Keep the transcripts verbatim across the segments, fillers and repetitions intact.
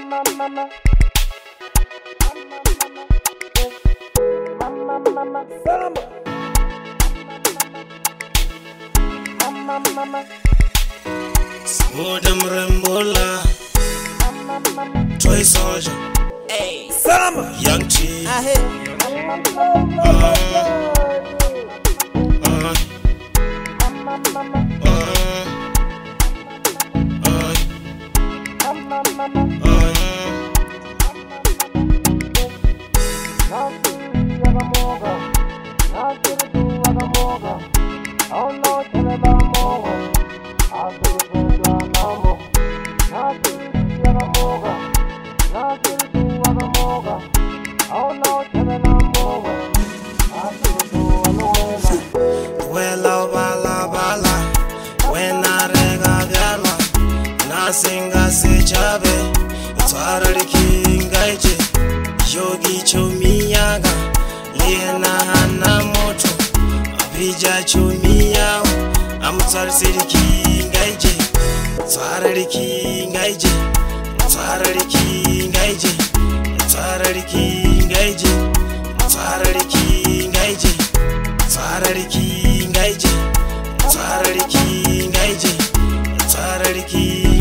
Odem Rembola, Toy Soldier, Hey, Salama, Young T. I hit. Uh, uh, uh, Singa se chabe, tsara king gaije, yogi chomiyaga, liena hana moto, abija chomiya, amutsar king gaije, tsara king gaije, tsara king gaije, tsara king gaije, tsara king gaije, tsara king gaije, tsara king gaije, tsara king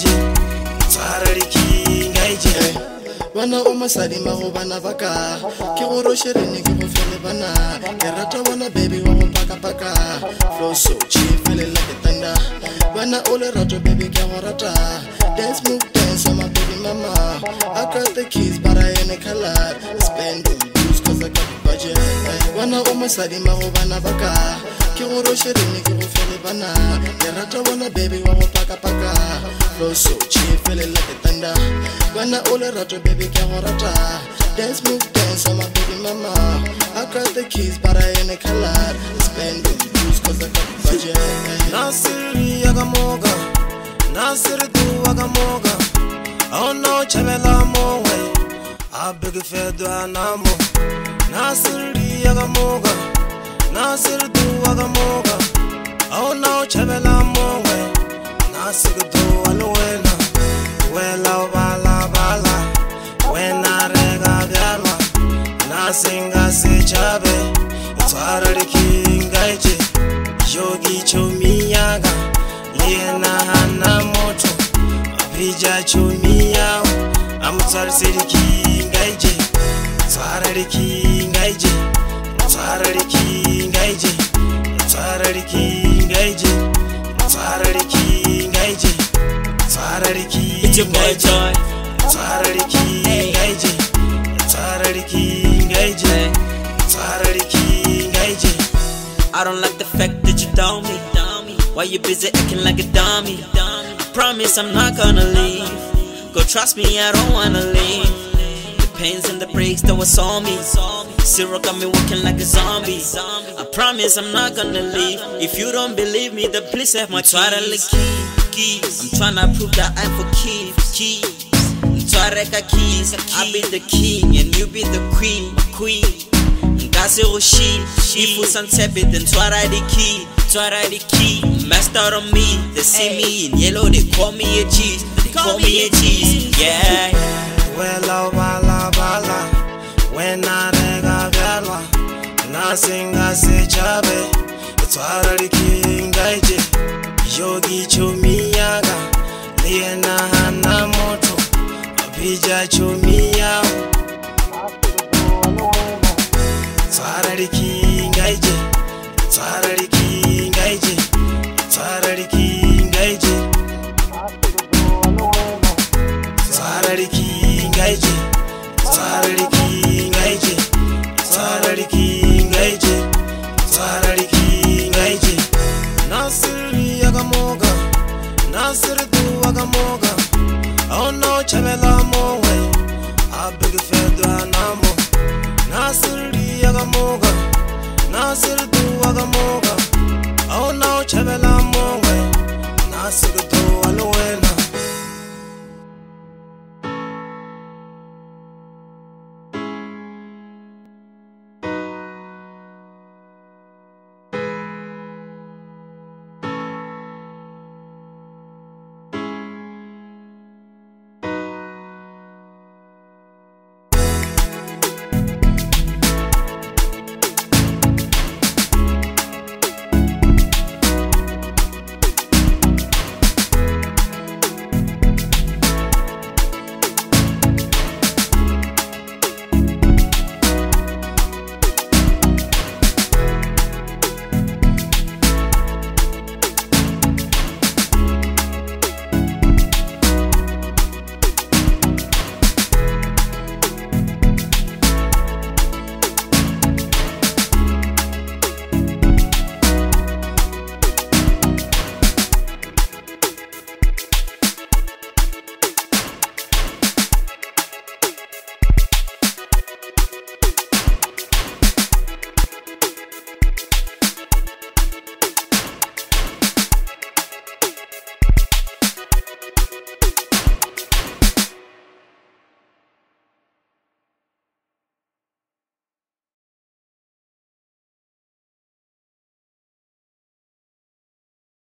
Bana o masadi mago bana baka ke go rosherene ke go fele bana ke rata bona baby wa go paka paka flow so chill feel like a thunder bana o le rato baby ke go rata dance move dance on my baby mama I got the keys but I ain't a color spend on booze cause I got the budget bana o masadi mago bana baka ke go rosherene ke go fele bana ke rata bona baby wa go paka paka flow so chill feel like a thunder bana o le rato baby ke go rata dance move dance on my baby mama I got the keys but I ain't a color spend on booze cause I got the budget Nasiri agamoga Nasiri tu agamoga Oh no chabela mowe Abig fedo anamo Nasiri agamoga Nasiri tu agamoga Oh no chabela mowe Nasiri tu alwena Wela bala bala Wena rega galwa Nasinga se chabe Tsara king gaije Yogi chomiyaga, liena hana moto, abija chomiya, amutsar king gaije, tsara king gaije, tsara king gaije, tsara king gaije, tsara king gaije, tsara king It's your boy Joy. tsara king gaije, tsara king gaije, tsara king gaije. I don't like the fact that you down me. Why you busy acting like a dummy? I promise I'm not gonna leave. Go trust me, I don't wanna leave. The pains and the breaks that was on me. Zero got me walking like a zombie. I promise I'm not gonna leave. If you don't believe me, then please have my keys. I'm tryna prove that I'm for keeps. Keys. Twareka keys. I be the king and you be the queen. Queen. Ngase go shit. If you san tepe, then twara the key. Twara the key. Messed out on me. They see me in yellow, they call me a cheese. They call me a cheese. Yeah. Wela bala bala. When I rega galwa. Nasinga se chabe. Twara the king gaije. Yogi cho